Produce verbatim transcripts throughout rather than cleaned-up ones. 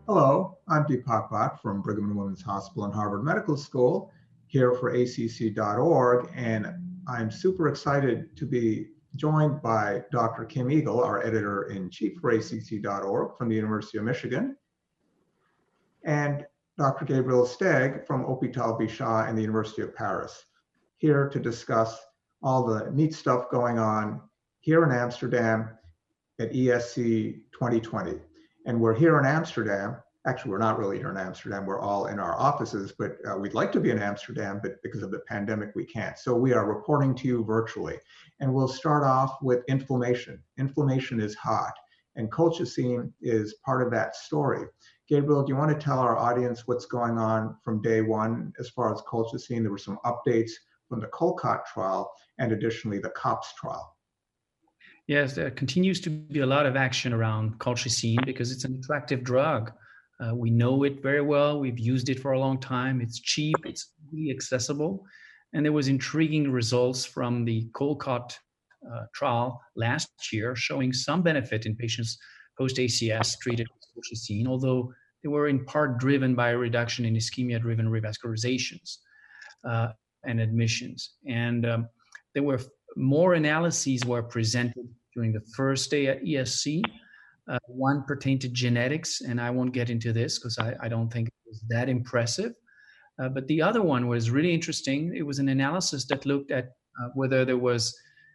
Hello, I'm Deepak Bhatt from Brigham and Women's Hospital and Harvard Medical School, here for A C C dot org, and I'm super excited to be joined by Doctor Kim Eagle, our editor-in-chief for A C C dot org from the University of Michigan, and Doctor Gabriel Steg from Hôpital Bichat and the University of Paris, here to discuss all the neat stuff going on here in Amsterdam at E S C twenty twenty. And we're here in Amsterdam. Actually, we're not really here in Amsterdam. We're all in our offices, but uh, we'd like to be in Amsterdam, but because of the pandemic, we can't. So we are reporting to you virtually. And we'll start off with inflammation. Inflammation is hot, and colchicine is part of that story. Gabriel, do you want to tell our audience what's going on from day one as far as colchicine? There were some updates from the COLCOT trial and additionally the COPS trial. Yes, there continues to be a lot of action around colchicine because it's an attractive drug. Uh, we know it very well. We've used it for a long time. It's cheap. It's really accessible. And there was intriguing results from the COLCOT uh, trial last year showing some benefit in patients post-A C S treated with colchicine, although they were in part driven by a reduction in ischemia-driven revascularizations uh, and admissions. And um, there were more analyses were presented during the first day at E S C. Uh, one pertained to genetics, and I won't get into this because I, I don't think it was that impressive. Uh, but the other one was really interesting. It was an analysis that looked at uh, whether there was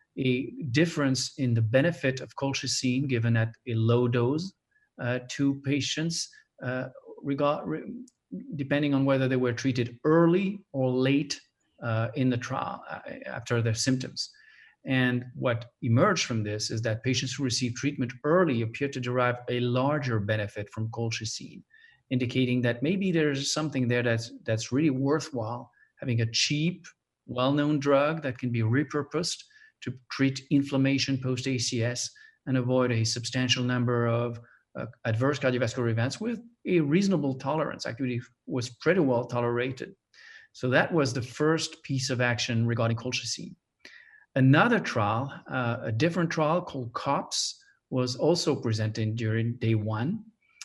a difference in the benefit of colchicine given at a low dose uh, to patients, uh, regard, re, depending on whether they were treated early or late uh, in the trial uh, after their symptoms. And what emerged from this is that patients who received treatment early appear to derive a larger benefit from colchicine, indicating that maybe there's something there that's, that's really worthwhile, having a cheap, well-known drug that can be repurposed to treat inflammation post-A C S and avoid a substantial number of uh, adverse cardiovascular events with a reasonable tolerance. Actually, it was pretty well tolerated. So that was the first piece of action regarding colchicine. Another trial, uh, a different trial called COPS, was also presented during day one.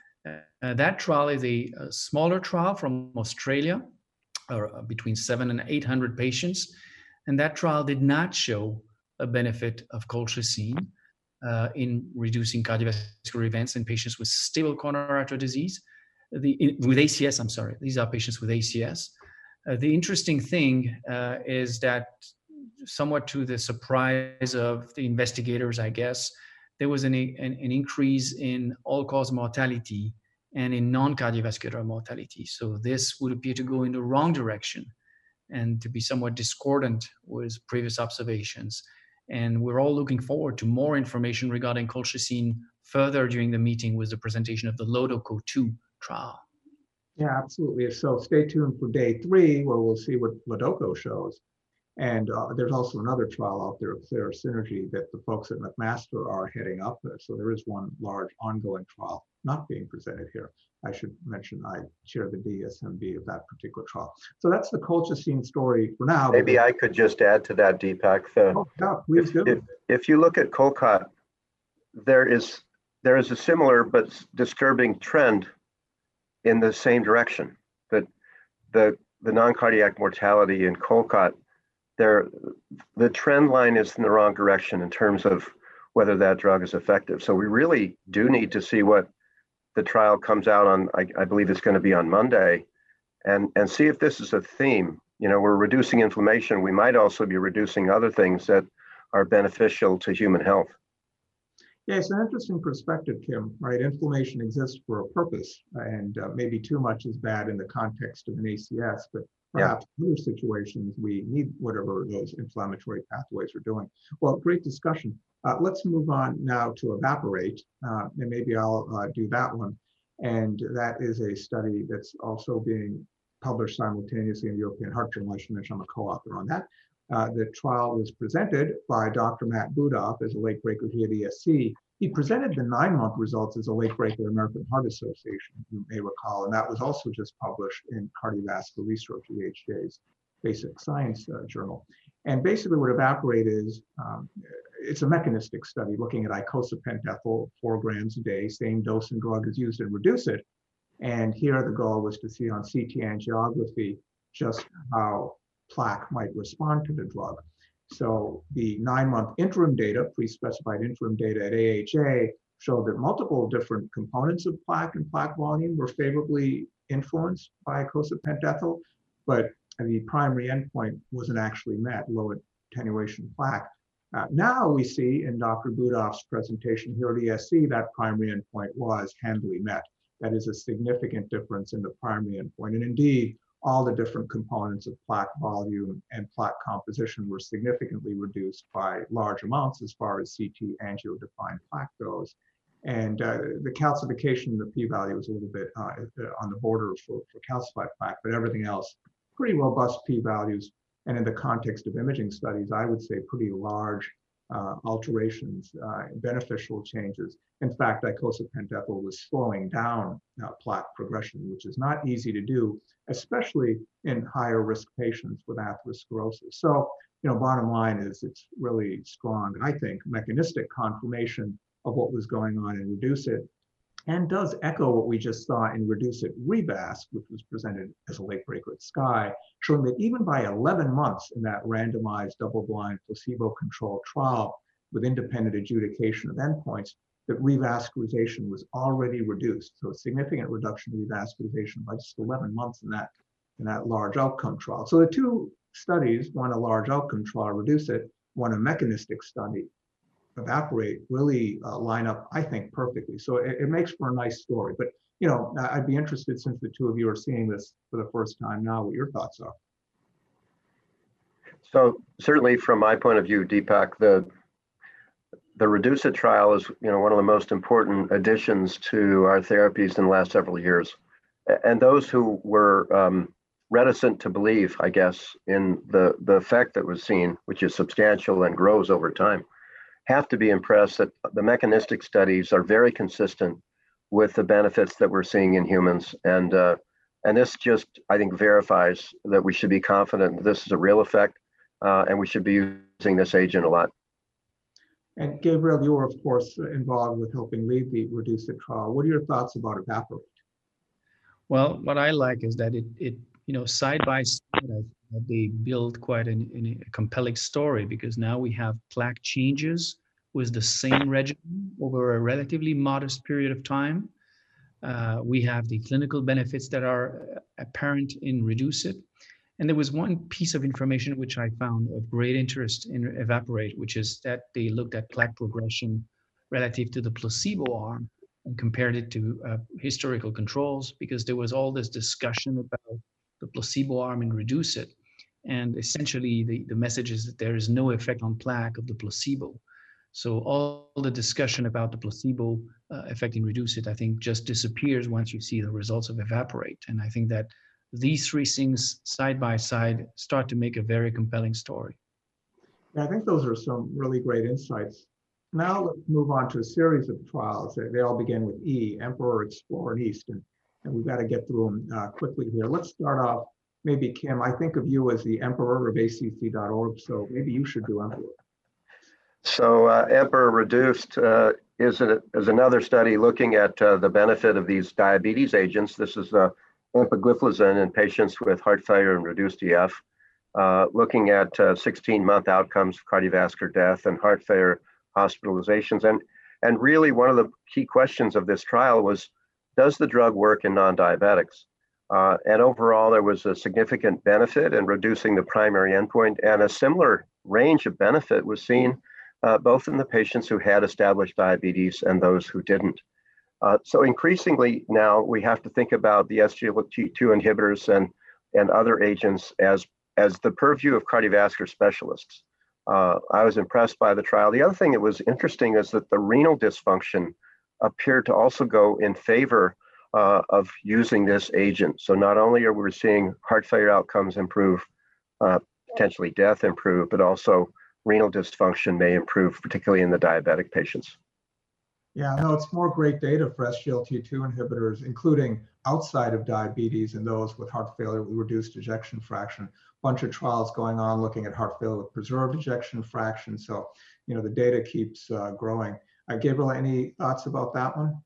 Uh, that trial is a, a smaller trial from Australia, or uh, between seven and eight hundred patients, and that trial did not show a benefit of colchicine uh, in reducing cardiovascular events in patients with stable coronary artery disease, the, in, with A C S. I'm sorry, these are patients with A C S. Uh, the interesting thing uh, is that, somewhat to the surprise of the investigators, I guess, there was an, an, an increase in all-cause mortality and in non-cardiovascular mortality. So this would appear to go in the wrong direction and to be somewhat discordant with previous observations. And we're all looking forward to more information regarding colchicine further during the meeting with the presentation of the LODOCO two trial. Yeah, absolutely. So stay tuned for day three, where we'll see what LODOCO shows. And uh, there's also another trial out there, Clear Synergy, that the folks at McMaster are heading up. So there is one large ongoing trial not being presented here. I should mention I chair the D S M B of that particular trial. So that's the colchicine story for now. Maybe I could just add to that, Deepak. The, oh, yeah, please if, do. If, if you look at COLCOT, there is there is a similar but disturbing trend in the same direction. That the the non-cardiac mortality in COLCOT, there, the trend line is in the wrong direction in terms of whether that drug is effective. So we really do need to see what the trial comes out on. I, I believe it's going to be on Monday, and, and see if this is a theme. You know, we're reducing inflammation. We might also be reducing other things that are beneficial to human health. Yeah, it's an interesting perspective, Kim, right? Inflammation exists for a purpose, and uh, maybe too much is bad in the context of an A C S, but perhaps in other situations, we need whatever those inflammatory pathways are doing. Well, great discussion. Uh, let's move on now to evaporate, uh, and maybe I'll uh, do that one. And that is a study that's also being published simultaneously in the European Heart Journal. I should mention I'm a co-author on that. Uh, the trial was presented by Doctor Matt Budoff as a late breaker here at E S C. He presented the nine-month results as a late breaker at American Heart Association, you may recall, and that was also just published in Cardiovascular Research, E H J's Basic Science uh, Journal. And basically what evaporate is, um, it's a mechanistic study looking at icosapent ethyl, four grams a day, same dose and drug is used, and reduce it. And here the goal was to see on C T angiography just how plaque might respond to the drug. So the nine-month interim data, pre-specified interim data at A H A, showed that multiple different components of plaque and plaque volume were favorably influenced by icosapent ethyl, but the primary endpoint wasn't actually met, low attenuation plaque. Uh, now we see in Doctor Budoff's presentation here at E S C that primary endpoint was handily met. That is a significant difference in the primary endpoint. And indeed, all the different components of plaque volume and plaque composition were significantly reduced by large amounts as far as C T angio-defined plaque goes. And uh, the calcification in the p-value was a little bit uh, on the border for, for calcified plaque, but everything else, pretty robust p-values. And in the context of imaging studies, I would say pretty large uh, alterations, uh, beneficial changes. In fact, icosapent ethyl was slowing down uh, plaque progression, which is not easy to do, especially in higher risk patients with atherosclerosis. So, you know, bottom line is it's really strong, I think, mechanistic confirmation of what was going on in REDUCE-IT, and does echo what we just saw in REDUCE-IT REVASC, which was presented as a late breaker at SCAI, showing that even by eleven months in that randomized double-blind placebo-controlled trial with independent adjudication of endpoints, that revascularization was already reduced. So a significant reduction in revascularization by just eleven months in that, in that large outcome trial. So the two studies, one a large outcome trial, REDUCE-IT, one a mechanistic study, EVAPORATE, really uh, line up, I think, perfectly. So it, it makes for a nice story. But, you know, I'd be interested, since the two of you are seeing this for the first time now, what your thoughts are. So certainly from my point of view, Deepak, the the REDUCE-IT trial is, you know, one of the most important additions to our therapies in the last several years. And those who were um, reticent to believe, I guess, in the, the effect that was seen, which is substantial and grows over time, have to be impressed that the mechanistic studies are very consistent with the benefits that we're seeing in humans. And, uh, and this just, I think, verifies that we should be confident that this is a real effect, uh, and we should be using this agent a lot. And Gabriel, you were, of course, involved with helping lead the REDUCE-IT trial. What are your thoughts about EVAPORATE? Well, what I like is that it, it you know, side by side, they build quite an, an, a compelling story, because now we have plaque changes with the same regimen over a relatively modest period of time. Uh, we have the clinical benefits that are apparent in REDUCE-IT. And there was one piece of information which I found of great interest in EVAPORATE, which is that they looked at plaque progression relative to the placebo arm and compared it to uh, historical controls, because there was all this discussion about the placebo arm in REDUCE-IT. And essentially the, the message is that there is no effect on plaque of the placebo. So all the discussion about the placebo uh, effect in REDUCE-IT, I think, just disappears once you see the results of EVAPORATE. And I think that these three things side by side start to make a very compelling story. Yeah, I think those are some really great insights. Now let's move on to a series of trials. They, they all begin with E, EMPEROR, EXPLORER, and EAST. And, and we've got to get through them uh, quickly here. Let's start off, maybe Kim, I think of you as the emperor of A C C dot org, so maybe you should do EMPEROR. So uh, EMPEROR Reduced uh, is, a, is another study looking at uh, the benefit of these diabetes agents. This is uh, empagliflozin in patients with heart failure and reduced E F, uh, looking at sixteen-month uh, outcomes of cardiovascular death and heart failure hospitalizations. And, and really one of the key questions of this trial was, does the drug work in non-diabetics? Uh, and overall, there was a significant benefit in reducing the primary endpoint, and a similar range of benefit was seen uh, both in the patients who had established diabetes and those who didn't. Uh, so increasingly now we have to think about the S G L T two inhibitors and, and other agents as, as the purview of cardiovascular specialists. Uh, I was impressed by the trial. The other thing that was interesting is that the renal dysfunction appeared to also go in favor uh, of using this agent. So not only are we seeing heart failure outcomes improve, uh, potentially death improve, but also renal dysfunction may improve, particularly in the diabetic patients. Yeah, no, it's more great data for S G L T two inhibitors, including outside of diabetes and those with heart failure with reduced ejection fraction. Bunch of trials going on looking at heart failure with preserved ejection fraction. So, you know, the data keeps uh, growing. Uh, Gabriel, any thoughts about that one?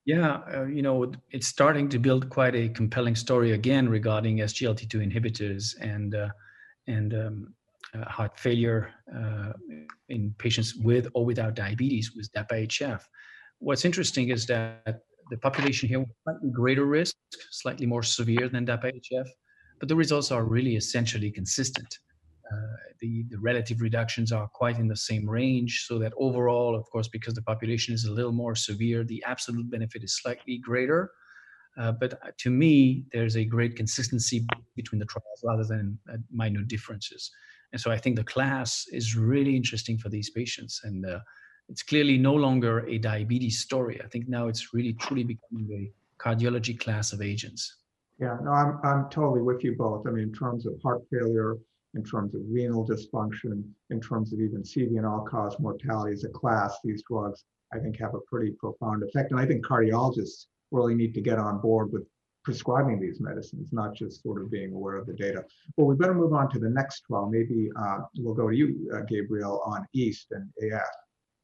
Yeah, uh, you know, it's starting to build quite a compelling story again regarding S G L T two inhibitors and uh, and um, uh, heart failure uh, in patients with or without diabetes with DAPA-H F. What's interesting is that the population here with slightly greater risk, slightly more severe than DAPA-H F, but the results are really essentially consistent. Uh, the, the relative reductions are quite in the same range, so that overall, of course, because the population is a little more severe, the absolute benefit is slightly greater. Uh, but to me, there's a great consistency between the trials rather than uh, minute differences. And so I think the class is really interesting for these patients. And uh, it's clearly no longer a diabetes story. I think now it's really truly becoming a cardiology class of agents. Yeah, no, I'm, I'm totally with you both. I mean, in terms of heart failure, in terms of renal dysfunction, in terms of even C V and all-cause mortality as a class, these drugs, I think, have a pretty profound effect. And I think cardiologists really need to get on board with prescribing these medicines, not just sort of being aware of the data. Well, we better move on to the next trial. Maybe uh, we'll go to you, uh, Gabriel, on EAST and A F.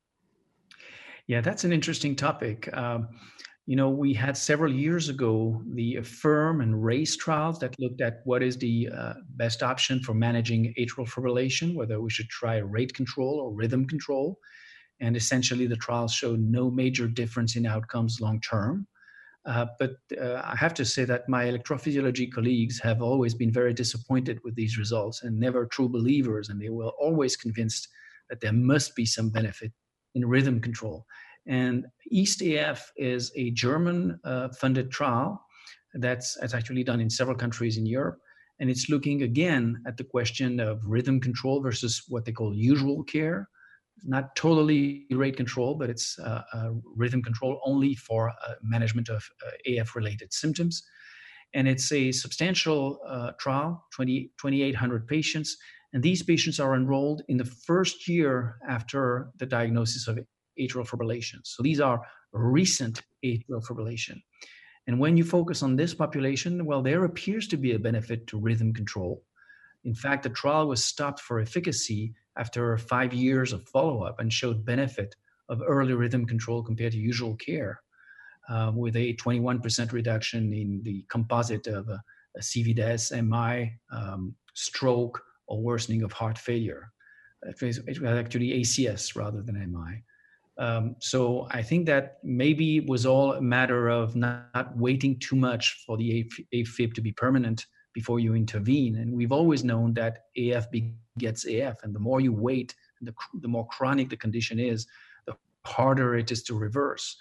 Yeah, that's an interesting topic. Um, You know, we had several years ago the AFFIRM and RACE trials that looked at what is the uh, best option for managing atrial fibrillation, whether we should try rate control or rhythm control. And essentially, the trials showed no major difference in outcomes long term. Uh, but uh, I have to say that my electrophysiology colleagues have always been very disappointed with these results and never true believers. And they were always convinced that there must be some benefit in rhythm control. And EAST-A F is a German uh, funded trial that's, that's actually done in several countries in Europe. And it's looking again at the question of rhythm control versus what they call usual care. Not totally rate control, but it's uh, uh, rhythm control only for uh, management of uh, A F-related symptoms. And it's a substantial uh, trial, twenty-eight hundred patients. And these patients are enrolled in the first year after the diagnosis of atrial fibrillation. So these are recent atrial fibrillation. And when you focus on this population, well, there appears to be a benefit to rhythm control. In fact, the trial was stopped for efficacy after five years of follow-up and showed benefit of early rhythm control compared to usual care, uh, with a twenty-one percent reduction in the composite of a, a C V D E S, M I, um, stroke, or worsening of heart failure. It was, it was actually A C S rather than M I. Um, so I think that maybe it was all a matter of not, not waiting too much for the A Fib to be permanent before you intervene. And we've always known that A F begets A F. And the more you wait, the, the more chronic the condition is, the harder it is to reverse.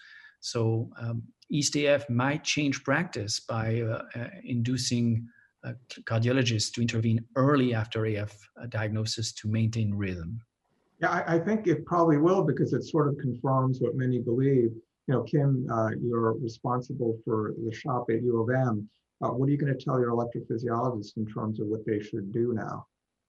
So um, EAST-A F might change practice by uh, uh, inducing uh, cardiologists to intervene early after A F diagnosis to maintain rhythm. Yeah, I, I think it probably will, because it sort of confirms what many believe. You know, Kim, uh, you're responsible for the shop at U of M. Uh, what are you going to tell your electrophysiologists in terms of what they should do now?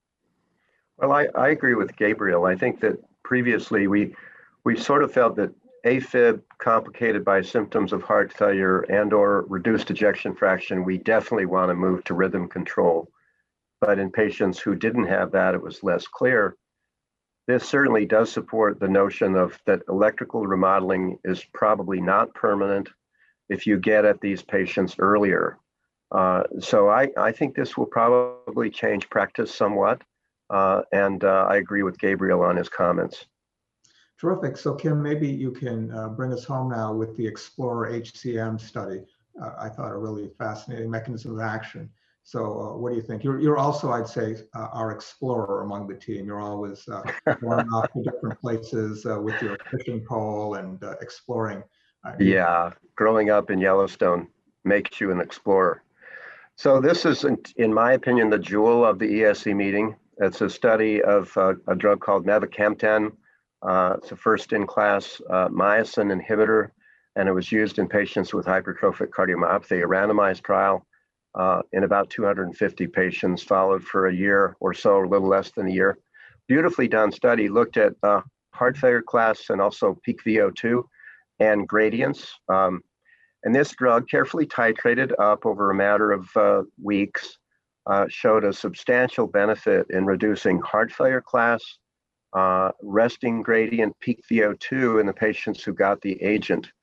Well, I, I agree with Gabriel. I think that previously we we sort of felt that A Fib complicated by symptoms of heart failure and or reduced ejection fraction, we definitely want to move to rhythm control. But in patients who didn't have that, it was less clear. This certainly does support the notion of that electrical remodeling is probably not permanent if you get at these patients earlier. Uh, so I, I think this will probably change practice somewhat. Uh, and uh, I agree with Gabriel on his comments. Terrific. So Kim, maybe you can uh, bring us home now with the Explorer H C M study. Uh, I thought a really fascinating mechanism of action. So uh, what do you think? You're, you're also, I'd say, uh, our explorer among the team. You're always uh, going off to different places uh, with your fishing pole and uh, exploring. Uh, yeah, growing up in Yellowstone makes you an explorer. So this is, in, in my opinion, the jewel of the E S C meeting. It's a study of uh, a drug called mavacamten. Uh, it's a first-in-class uh, myosin inhibitor, and it was used in patients with hypertrophic cardiomyopathy, a randomized trial. Uh, in about two hundred fifty patients, followed for a year or so, or a little less than a year. Beautifully done study, looked at uh, heart failure class and also peak V O two and gradients. Um, and this drug, carefully titrated up over a matter of uh, weeks, uh, showed a substantial benefit in reducing heart failure class, uh, resting gradient, peak V O two in the patients who got the agent.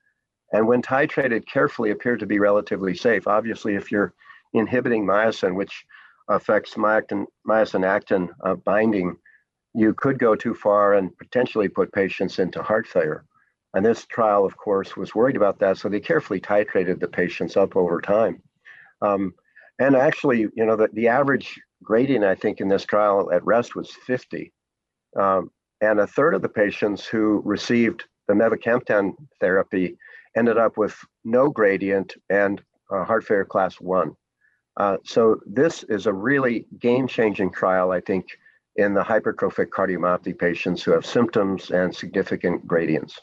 and when titrated carefully appeared to be relatively safe. Obviously, if you're inhibiting myosin, which affects myosin, myosin actin uh, binding, you could go too far and potentially put patients into heart failure. And this trial, of course, was worried about that, so they carefully titrated the patients up over time. Um, and actually, you know, the, the average gradient, I think, in this trial at rest was fifty. Um, and a third of the patients who received the mavacamten therapy ended up with no gradient and uh, heart failure class one. Uh, so this is a really game-changing trial, I think, in the hypertrophic cardiomyopathy patients who have symptoms and significant gradients.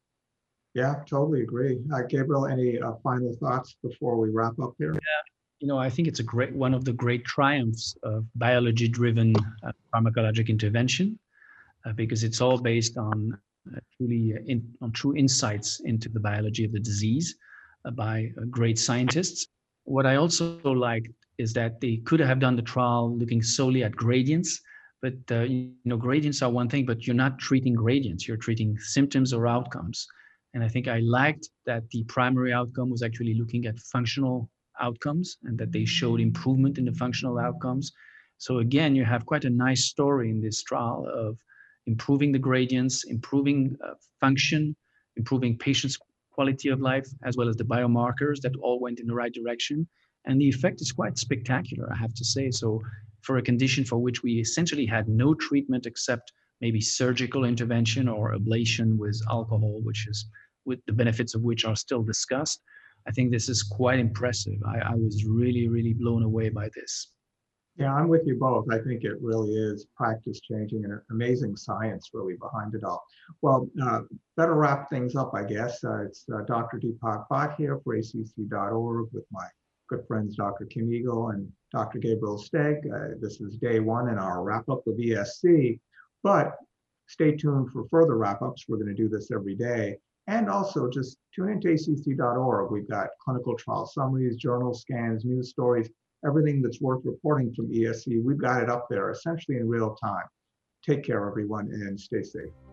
Yeah, totally agree. Uh, Gabriel, any uh, final thoughts before we wrap up here? Yeah, you know, I think it's a great one of the great triumphs of biology-driven uh, pharmacologic intervention, uh, because it's all based on uh, truly uh, in, on true insights into the biology of the disease uh, by uh, great scientists. What I also like is that they could have done the trial looking solely at gradients, but uh, you know, gradients are one thing, but you're not treating gradients, you're treating symptoms or outcomes. And I think I liked that the primary outcome was actually looking at functional outcomes and that they showed improvement in the functional outcomes. So again, you have quite a nice story in this trial of improving the gradients, improving uh, function, improving patients' quality of life, as well as the biomarkers that all went in the right direction. And the effect is quite spectacular, I have to say. So for a condition for which we essentially had no treatment except maybe surgical intervention or ablation with alcohol, which is with the benefits of which are still discussed, I think this is quite impressive. I, I was really, really blown away by this. Yeah, I'm with you both. I think it really is practice changing and amazing science really behind it all. Well, uh, better wrap things up, I guess. Uh, it's uh, Doctor Deepak Bhatt here for A C C dot org with my good friends, Doctor Kim Eagle and Doctor Gabriel Steg. Uh, this is day one in our wrap up of E S C, but stay tuned for further wrap ups. We're going to do this every day. And also just tune into A C C dot org. We've got clinical trial summaries, journal scans, news stories, everything that's worth reporting from E S C. We've got it up there essentially in real time. Take care, everyone, and stay safe.